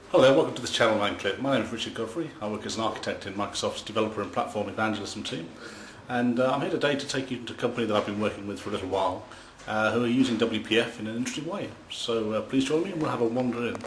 Hello there, welcome to this Channel 9 clip. My name is Richard Godfrey. I work as an architect in Microsoft's Developer and Platform Evangelism team. And I'm here today to take you to a company that I've been working with for a little while, who are using WPF in an interesting way. So please join me and we'll have a wander in.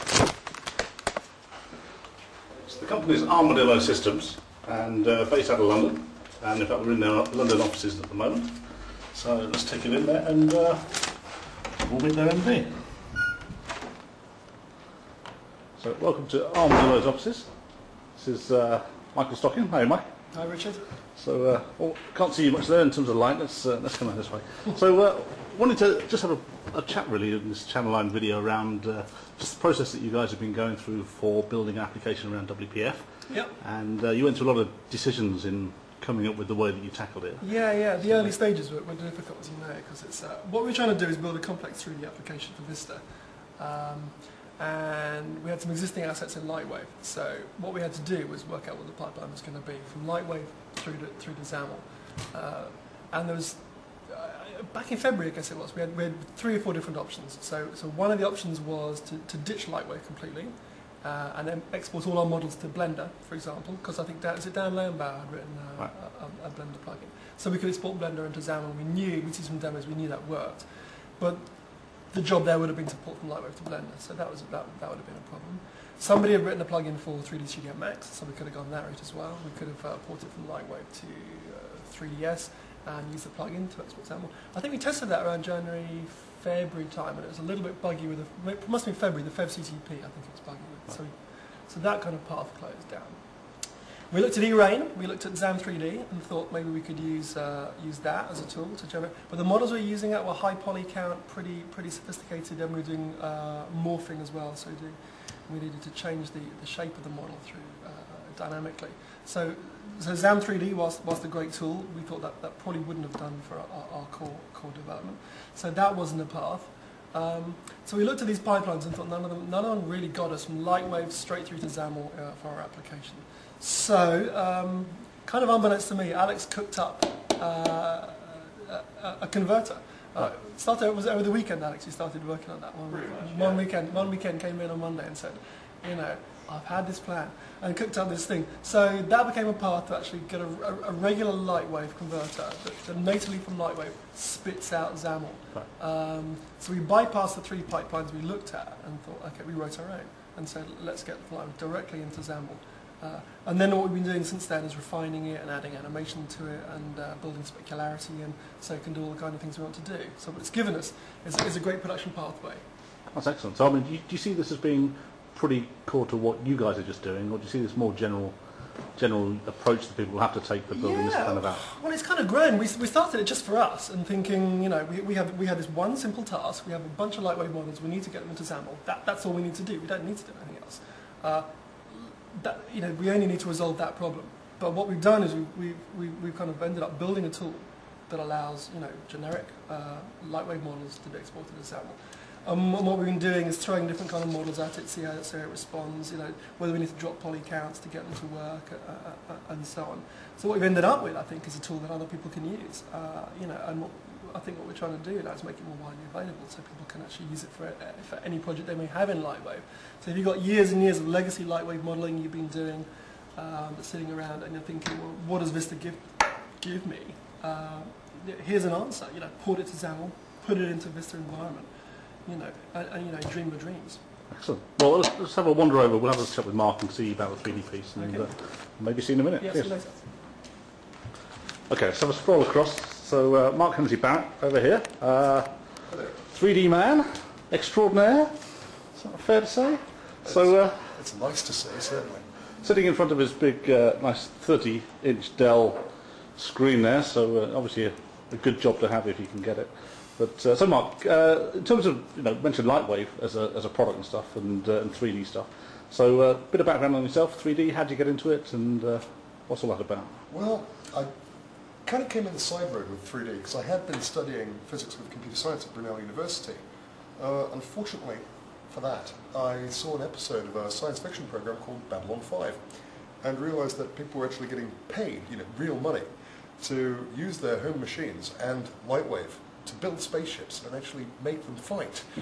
So the company is Armadillo Systems, and based out of London. And in fact we're in their London offices at the moment. So let's take it in there and we'll meet their MD. So welcome to Armadillo's offices. This is Michael Stocking. Hi Mike. Hi Richard. So can't see you much there in terms of light. Let's come out this way. So wanted to just have a chat really in this Channel 9 video around just the process that you guys have been going through for building an application around WPF. Yep. And you went through a lot of decisions in coming up with the way that you tackled it. Yeah. The early stages were difficult, as you know, because it's what we're trying to do is build a complex 3D application for Vista. And we had some existing assets in Lightwave, so what we had to do was work out what the pipeline was going to be from Lightwave through to XAML. And there was, back in February I guess it was, we had 3 or 4 different options. So one of the options was to ditch Lightwave completely and then export all our models to Blender, for example, because I think Dan Lambauer had written a Blender plugin. So we could export Blender into XAML. We'd see some demos, we knew that worked. But the job there would have been to port from Lightwave to Blender, so that would have been a problem. Somebody had written a plugin for 3D Studio Max, so we could have gone that route as well. We could have ported from Lightwave to 3ds and used the plugin to export XAML. I think we tested that around January, February time, and it was a little bit buggy with it must have been February, the FevCTP, I think it was buggy with. So that kind of path closed down. We looked at eRain, we looked at XAM3D and thought maybe we could use that as a tool to generate. But the models we were using were high poly count, pretty sophisticated, and we were doing morphing as well. So we needed to change the shape of the model through dynamically. So XAM3D was the great tool. We thought that probably wouldn't have done for our core development. So that wasn't a path. So we looked at these pipelines and thought none of them really got us from Lightwave straight through to XAML for our application. So, kind of unbeknownst to me, Alex cooked up a converter. It was over the weekend, Alex, you started working on that one weekend came in on Monday and said, I've had this plan, and cooked up this thing. So that became a path to actually get a regular Lightwave converter that natively from Lightwave spits out XAML. Right. So we bypassed the 3 pipelines we looked at and thought, okay, we wrote our own, and said, let's get the Lightwave directly into XAML. And then what we've been doing since then is refining it and adding animation to it and building specularity, and so it can do all the kind of things we want to do. So what it's given us is a great production pathway. That's excellent. So I mean, do you see this as being pretty core to what you guys are just doing, or do you see this more general approach that people will have to take for building this kind of app? Well, it's kind of grown. We started it just for us and thinking, we have this one simple task. We have a bunch of Lightwave models. We need to get them into XAML. That's all we need to do. We don't need to do anything else. We only need to resolve that problem. But what we've done is we've kind of ended up building a tool that allows generic Lightwave models to be exported as XAML. And what we've been doing is throwing different kind of models at it, see how it responds. Whether we need to drop poly counts to get them to work, and so on. So what we've ended up with, I think, is a tool that other people can use. And I think what we're trying to do now is make it more widely available so people can actually use it for any project they may have in Lightwave. So if you've got years and years of legacy Lightwave modeling you've been doing that's sitting around and you're thinking, well, what does Vista give me? Here's an answer. Port it to XAML, put it into Vista environment, and dream your dreams. Excellent. Well, let's have a wander over. We'll have a chat with Mark and see about the 3D piece, and maybe see in a minute. Yeah, see you later. Okay, let's have a scroll across. So Mark Hemsley Barrett over here, 3D man extraordinaire. Is that fair to say? It's nice to say, certainly. Sitting in front of his big, nice 30-inch Dell screen there. So obviously a good job to have if you can get it. But so Mark, in terms of mentioned Lightwave as a product and stuff, and 3D stuff. So a bit of background on yourself, 3D. How did you get into it, and what's all that about? Well, I kind of came in the side road with 3D because I had been studying physics with computer science at Brunel University. Unfortunately for that, I saw an episode of a science fiction program called Babylon 5 and realized that people were actually getting paid, real money, to use their home machines and Lightwave to build spaceships and actually make them fight.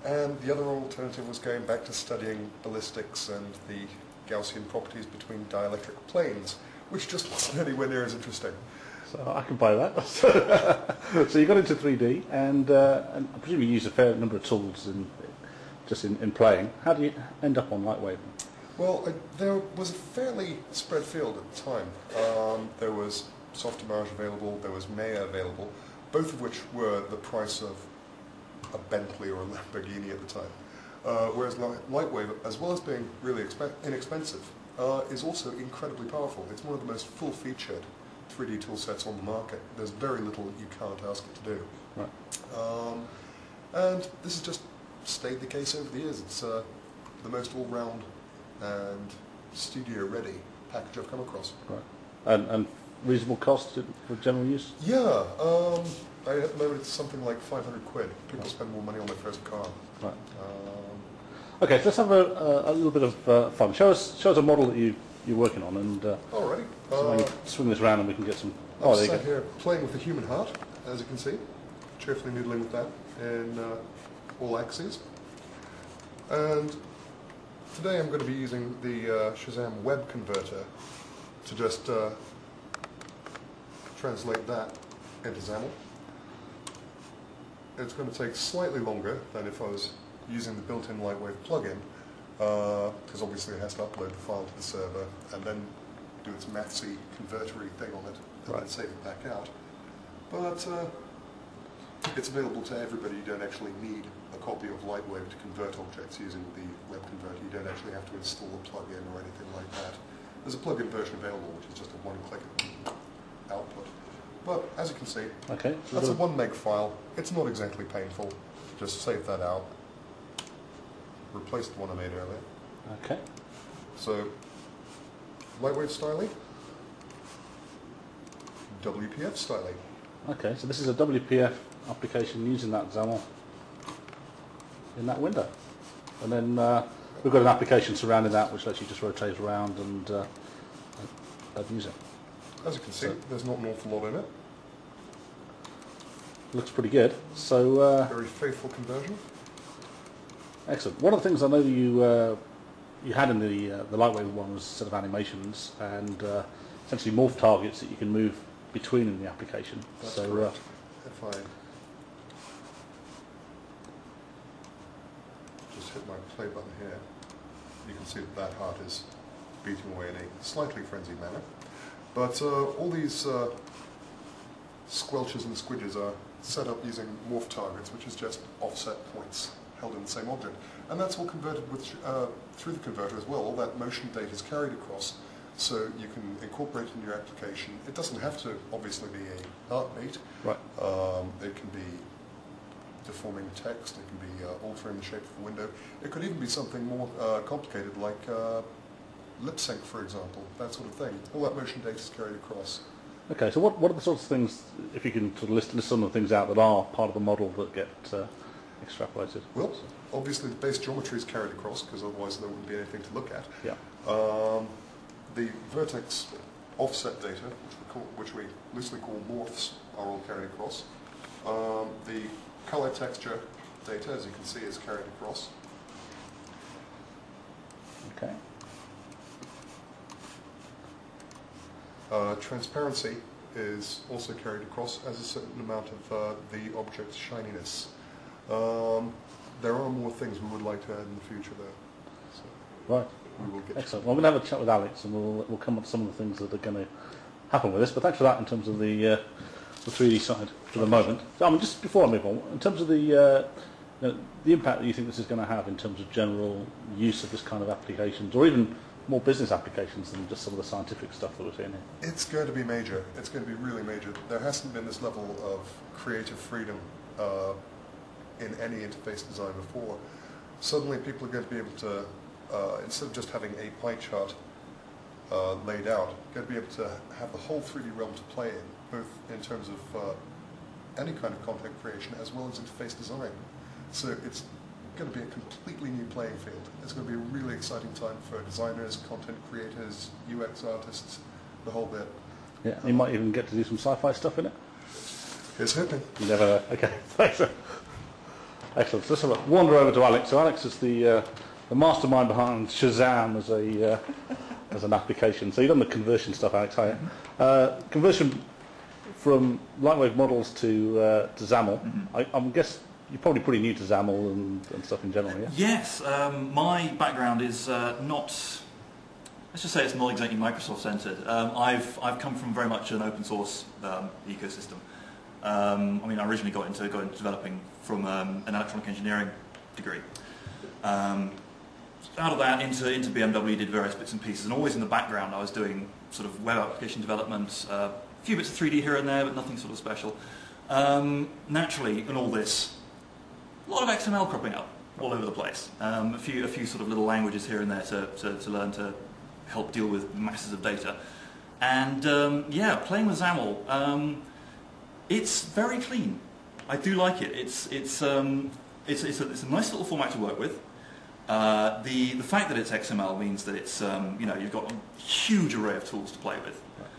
And the other alternative was going back to studying ballistics and the Gaussian properties between dielectric planes, which just wasn't anywhere near as interesting. So I can buy that. So you got into 3D, and I presume you used a fair number of tools in playing. How do you end up on Lightwave? Well, there was a fairly spread field at the time. There was Softimage available, there was Maya available, both of which were the price of a Bentley or a Lamborghini at the time. Whereas Lightwave, as well as being really inexpensive, is also incredibly powerful. It's one of the most full-featured 3D tool sets on the market. There's very little you can't ask it to do. Right. And this has just stayed the case over the years. It's the most all-round and studio-ready package I've come across. Right. And reasonable cost for general use? Yeah, at the moment it's something like 500 quid. People spend more money on their first car. Right. Okay, so let's have a little bit of fun. Show us a model that you're working on, and Alrighty. so we can swing this around and we can get some. I'm There you sat go. here playing with the human heart, as you can see, cheerfully noodling with that in all axes. And today I'm going to be using the Shazam web converter to just translate that into XAML. It's going to take slightly longer than if I was using the built-in Lightwave plugin, because obviously it has to upload the file to the server and then do its mathsy convertery thing on it and then save it back out. But it's available to everybody. You don't actually need a copy of Lightwave to convert objects using the web converter. You don't actually have to install a plugin or anything like that. There's a plugin version available, which is just a one-click output. But as you can see, Okay. So that's a 1 meg file. It's not exactly painful. Just save that out. Replace the one I made earlier. Okay. So, Lightwave styling, WPF styling. Okay. So this is a WPF application using that XAML in that window, and then we've got an application surrounding that which lets you just rotate around and use it. As you can see, there's not an awful lot in it. Looks pretty good. So Very faithful conversion. excellent. One of the things I know you had in the Lightwave one was a set of animations and essentially morph targets that you can move between in the application. That's so correct. If I just hit my play button here, you can see that heart is beating away in a slightly frenzied manner. But all these squelches and squidges are set up using morph targets, which is just offset points held in the same object. And that's all converted with, through the converter as well. All that motion data is carried across, so you can incorporate it in your application. It doesn't have to obviously be a heartbeat. right. It can be deforming text, it can be altering the shape of the window. It could even be something more complicated like lip sync, for example, that sort of thing. All that motion data is carried across. Okay. So what are the sorts of things, if you can sort of list some of the things out that are part of the model that get extrapolated? Well, obviously the base geometry is carried across because otherwise there wouldn't be anything to look at. Yeah. The vertex offset data, which we loosely call morphs, are all carried across. The color texture data, as you can see, is carried across. Okay. Transparency is also carried across as a certain amount of the object's shininess. There are more things we would like to add in the future, though. So Right. we will get Excellent. Well, we're going to have a chat with Alex, and we'll come up with some of the things that are going to happen with this. But thanks for that in terms of the 3D side for the moment. So, I mean, just before I move on, in terms of the impact that you think this is going to have in terms of general use of this kind of applications, or even more business applications than just some of the scientific stuff that we're seeing here. It's going to be major. It's going to be really major. There hasn't been this level of creative freedom in any interface design before. Suddenly people are going to be able to, instead of just having a pie chart laid out, going to be able to have the whole 3D realm to play in, both in terms of any kind of content creation as well as interface design. So it's going to be a completely new playing field. It's going to be a really exciting time for designers, content creators, UX artists, the whole bit. Yeah, you might even get to do some sci-fi stuff in it. Here's hoping. You never know. Okay, thanks. Excellent. So let's have a wander over to Alex. So Alex is the mastermind behind Shazam as an application. So you've done the conversion stuff, Alex. Conversion from Lightwave models to XAML. I guess you're probably pretty new to XAML and stuff in general, yeah? Yes. My background is not. Let's just say it's not exactly Microsoft centered. I've come from very much an open source ecosystem. I mean, I originally got into developing from an electronic engineering degree. Out of that, into BMW, did various bits and pieces, and always in the background I was doing sort of web application development, a few bits of 3D here and there, but nothing sort of special. Naturally, in all this, a lot of XML cropping up all over the place. A few sort of little languages here and there to learn to help deal with masses of data. And yeah, playing with XAML, it's very clean. I do like it. It's a nice little format to work with. The fact that it's XML means that it's you've got a huge array of tools to play with,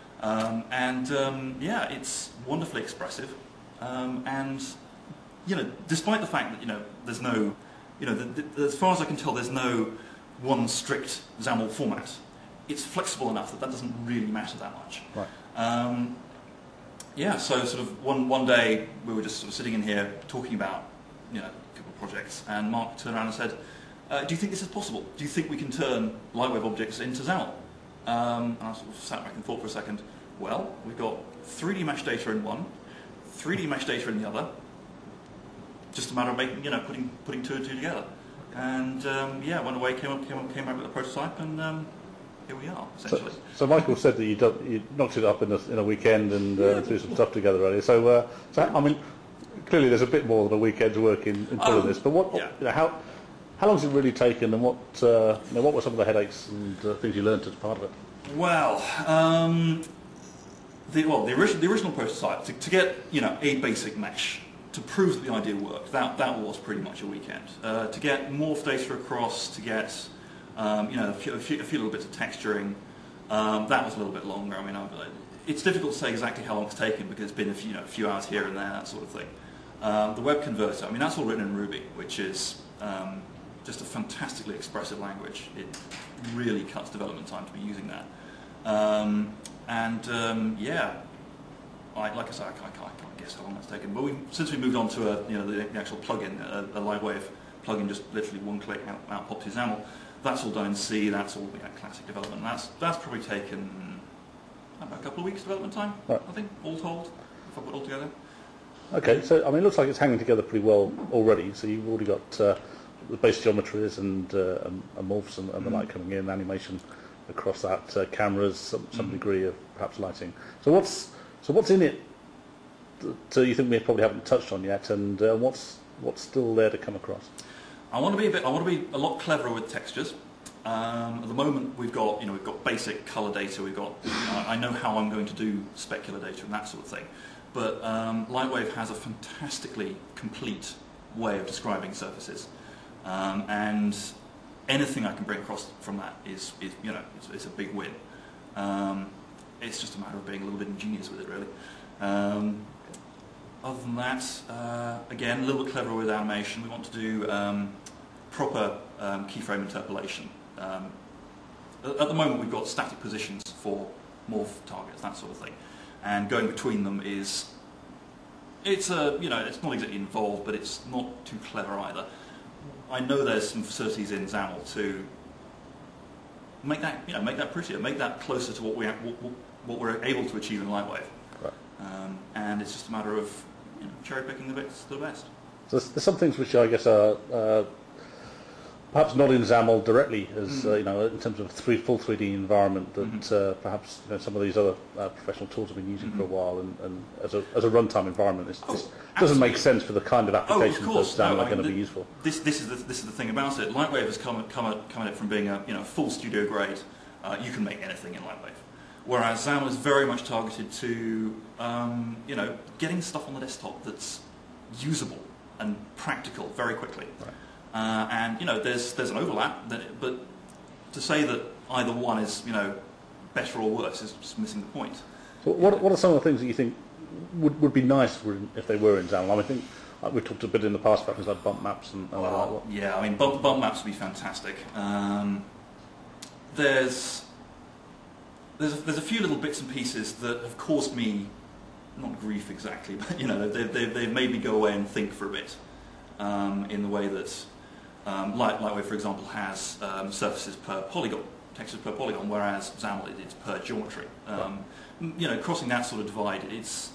yeah, it's wonderfully expressive, and despite the fact that there's no, as far as I can tell, there's no one strict XAML format. It's flexible enough that doesn't really matter that much. Right. Yeah, so sort of one day we were just sort of sitting in here talking about a couple of projects, and Mark turned around and said, do you think this is possible? Do you think we can turn Lightwave objects into XAML? And I sort of sat back and thought for a second, well, we've got 3D mesh data in one, 3D mesh data in the other, just a matter of making, putting two and two together. And yeah, went away, came back with a prototype, and here we are, essentially. So Michael said that you knocked it up in a weekend and threw some stuff together earlier. So I mean, clearly there's a bit more than a weekend's work in pulling this. But how long has it really taken, and what were some of the headaches and things you learned as part of it? Well, the original prototype to get a basic mesh to prove that the idea worked. That was pretty much a weekend. To get morph data across, to get a few little bits of texturing, that was a little bit longer. I mean, it's difficult to say exactly how long it's taken because it's been a few hours here and there, that sort of thing. The web converter, I mean, that's all written in Ruby, which is just a fantastically expressive language. It really cuts development time to be using that. Yeah, like I said, I can't guess how long that's taken. But since we moved on to the actual plugin, a Lightwave plugin, just literally one click out pops your XAML. That's all done in C. That's all classic development. That's probably taken about a couple of weeks development time, right. I think, all told, if I put it all together. Okay, so I mean, it looks like it's hanging together pretty well already. So you've already got the base geometries and morphs and the light coming in, animation across that, cameras, some degree of perhaps lighting. So what's in it that you think we probably haven't touched on yet, and what's still there to come across? I want to be a lot cleverer with textures. At the moment, we've got basic color data. We've got I know how I'm going to do specular data and that sort of thing. But Lightwave has a fantastically complete way of describing surfaces, and anything I can bring across from that is it's a big win. It's just a matter of being a little bit ingenious with it, really. Other than that, again, a little bit cleverer with animation. We want to do proper keyframe interpolation. At the moment, we've got static positions for morph targets, that sort of thing, and going between them it's not exactly involved, but it's not too clever either. I know there's some facilities in XAML to make that prettier, make that closer to what we're able to achieve in Lightwave. Right. And it's just a matter of cherry picking the bits to the best. So there's some things which I guess are perhaps not in XAML directly, as in terms of full 3D environment that perhaps some of these other professional tools have been using for a while, and as a runtime environment, this doesn't make sense for the kind of applications that XAML are going to be useful. This is the thing about it. Lightwave has come at it from being a full studio grade. You can make anything in Lightwave, whereas XAML is very much targeted to getting stuff on the desktop that's usable and practical very quickly. Right. And there's an overlap, but to say that either one is better or worse is just missing the point. So what are some of the things that you think would be nice if they were in XAML? I think We've talked a bit in the past about things like bump maps and Well, yeah, I mean, bump maps would be fantastic. There's a few little bits and pieces that have caused me, not grief exactly, but they've made me go away and think for a bit. In the way that Lightwave, for example, has surfaces per polygon, textures per polygon, whereas XAML it's per geometry. Crossing that sort of divide, it's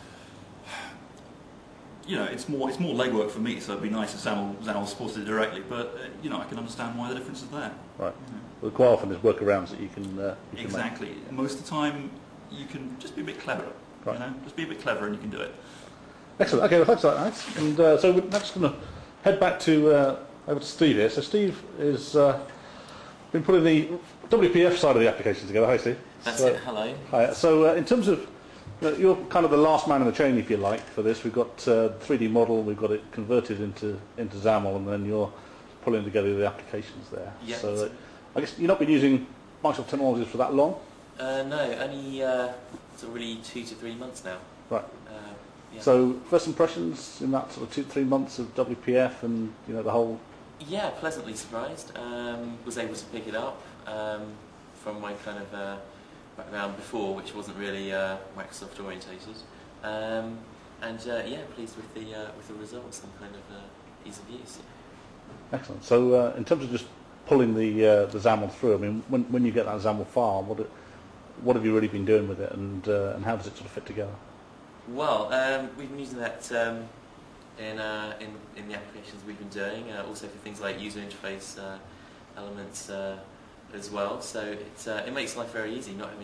more legwork for me. So it'd be nice if XAML supported it directly, but I can understand why the difference is there. Right. Well, quite often there's workarounds that you can exactly. make. Most of the time, you can just be a bit clever. Right. Just be a bit clever and you can do it. Excellent. Okay, well, thanks for that, Alex. And so we're next going to head back to over to Steve here. So Steve is been putting the WPF side of the application together. Hi, Steve. That's it. Hello. Hi. So in terms of you're kind of the last man in the chain, if you like, for this. We've got 3D model. We've got it converted into XAML, and then you're pulling together the applications there. Yep. So I guess you've not been using Microsoft technologies for that long. No, only sort of really 2 to 3 months now. Right. Yeah. So first impressions in that sort of 2-3 months of WPF and the whole. Yeah, pleasantly surprised. Was able to pick it up from my kind of background before, which wasn't really Microsoft orientated, and yeah, pleased with the results and kind of ease of use. Excellent. So in terms of just pulling the XAML through, I mean, when you get that XAML file, what have you really been doing with it, and how does it sort of fit together? Well, we've been using that in the applications we've been doing, also for things like user interface elements as well. So it makes life very easy, not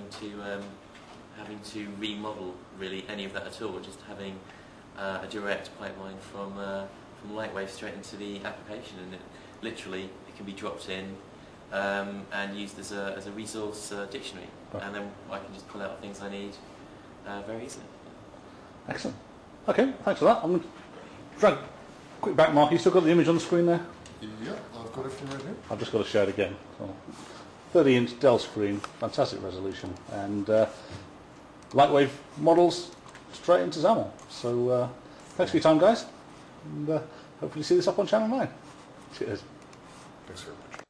having to remodel really any of that at all. Just having a direct pipeline from Lightwave straight into the application, and it can be dropped in and used as a resource dictionary, right. And then I can just pull out things I need very easily. Excellent. Okay, thanks for that. I'm going to drag quick back, Mark. You still got the image on the screen there? Yeah, I've got everything right here. I've just got to share it again. So, 30-inch Dell screen, fantastic resolution, and Lightwave models straight into XAML. So thanks for your time, guys, and hopefully see this up on Channel 9. Cheers. Thanks very much.